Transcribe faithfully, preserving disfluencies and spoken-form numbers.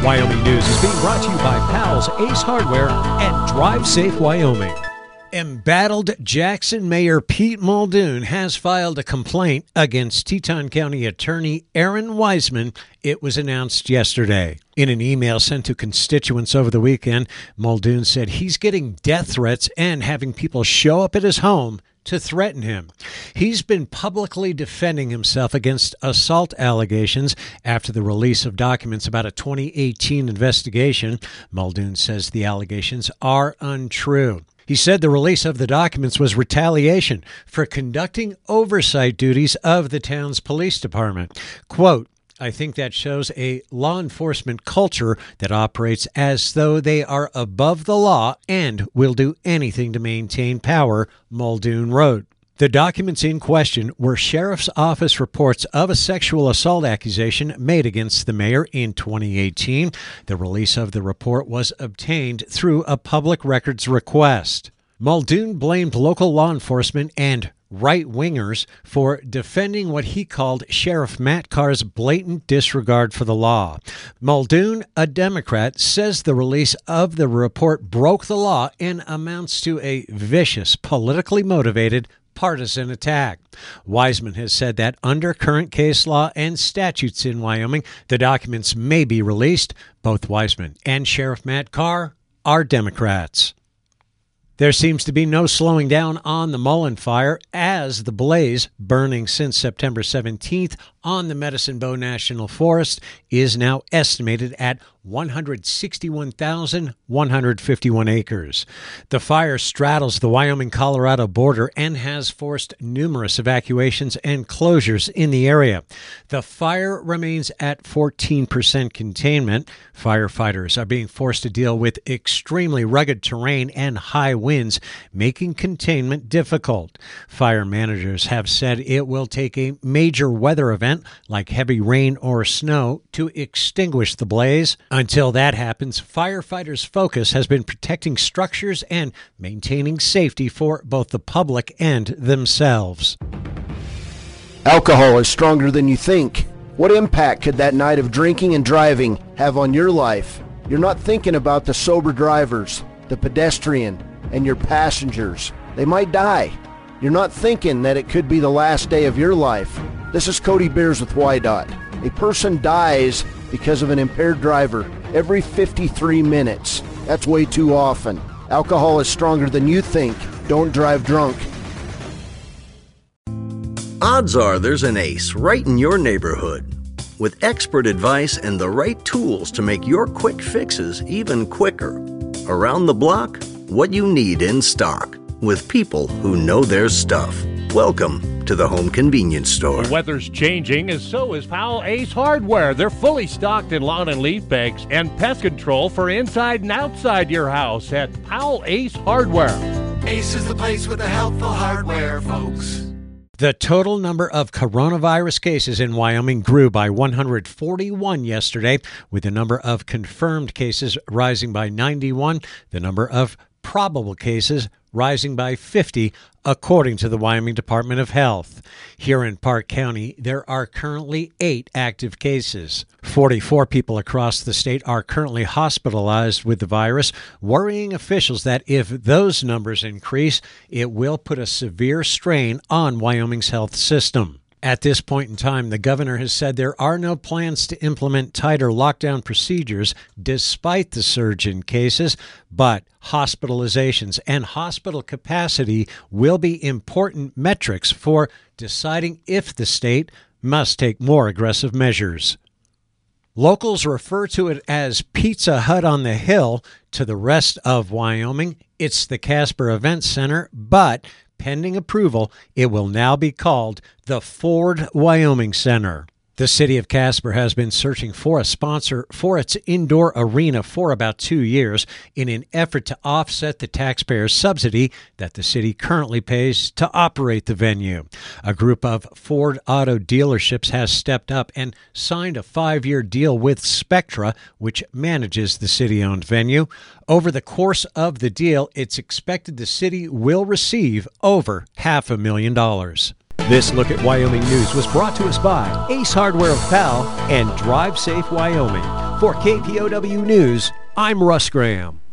Wyoming News is being brought to you by Powell's Ace Hardware and Drive Safe Wyoming. Embattled Jackson Mayor Pete Muldoon has filed a complaint against Teton County Attorney Aaron Wiseman. It was announced yesterday. In an email sent to constituents over the weekend, Muldoon said he's getting death threats and having people show up at his home to threaten him. He's been publicly defending himself against assault allegations after the release of documents about a twenty eighteen investigation. Muldoon says the allegations are untrue. He said the release of the documents was retaliation for conducting oversight duties of the town's police department. Quote, I think that shows a law enforcement culture that operates as though they are above the law and will do anything to maintain power, Muldoon wrote. The documents in question were Sheriff's Office reports of a sexual assault accusation made against the mayor in twenty eighteen. The release of the report was obtained through a public records request. Muldoon blamed local law enforcement and right-wingers for defending what he called Sheriff Matt Carr's blatant disregard for the law. Muldoon, a Democrat, says the release of the report broke the law and amounts to a vicious, politically motivated partisan attack. Wiseman has said that under current case law and statutes in Wyoming, the documents may be released. Both Wiseman and Sheriff Matt Carr are Democrats. There seems to be no slowing down on the Mullen Fire as the blaze, burning since September seventeenth on the Medicine Bow National Forest, is now estimated at one hundred sixty-one thousand one hundred fifty-one acres. The fire straddles the Wyoming-Colorado border and has forced numerous evacuations and closures in the area. The fire remains at fourteen percent containment. Firefighters are being forced to deal with extremely rugged terrain and high winds, making containment difficult. Fire managers have said it will take a major weather event like heavy rain or snow to extinguish the blaze. Until that happens, firefighters' focus has been protecting structures and maintaining safety for both the public and themselves. Alcohol is stronger than you think. What impact could that night of drinking and driving have on your life? You're not thinking about the sober drivers, the pedestrian, and your passengers. They might die. You're not thinking that it could be the last day of your life. This is Cody Beers with Y DOT. A person dies because of an impaired driver every fifty-three minutes. That's way too often. Alcohol is stronger than you think. Don't drive drunk. Odds are there's an ace right in your neighborhood. With expert advice and the right tools to make your quick fixes even quicker. Around the block, what you need in stock. With people who know their stuff. Welcome to the Home Convenience Store. The weather's changing, and so is Powell Ace Hardware. They're fully stocked in lawn and leaf bags and pest control for inside and outside your house at Powell Ace Hardware. Ace is the place with the helpful hardware, folks. The total number of coronavirus cases in Wyoming grew by one hundred forty-one yesterday, with the number of confirmed cases rising by ninety-one, the number of probable cases rising by fifty, according to the Wyoming Department of Health. Here in Park County, there are currently eight active cases. forty-four people across the state are currently hospitalized with the virus, worrying officials that if those numbers increase, it will put a severe strain on Wyoming's health system. At this point in time, the governor has said there are no plans to implement tighter lockdown procedures despite the surge in cases, but hospitalizations and hospital capacity will be important metrics for deciding if the state must take more aggressive measures. Locals refer to it as Pizza Hut on the Hill. To the rest of Wyoming, it's the Casper Event Center, but pending approval, it will now be called the Ford Wyoming Center. The city of Casper has been searching for a sponsor for its indoor arena for about two years in an effort to offset the taxpayer subsidy that the city currently pays to operate the venue. A group of Ford auto dealerships has stepped up and signed a five-year deal with Spectra, which manages the city-owned venue. Over the course of the deal, it's expected the city will receive over half a million dollars. This Look at Wyoming News was brought to us by Ace Hardware of Powell and Drive Safe Wyoming. For K P O W News, I'm Russ Graham.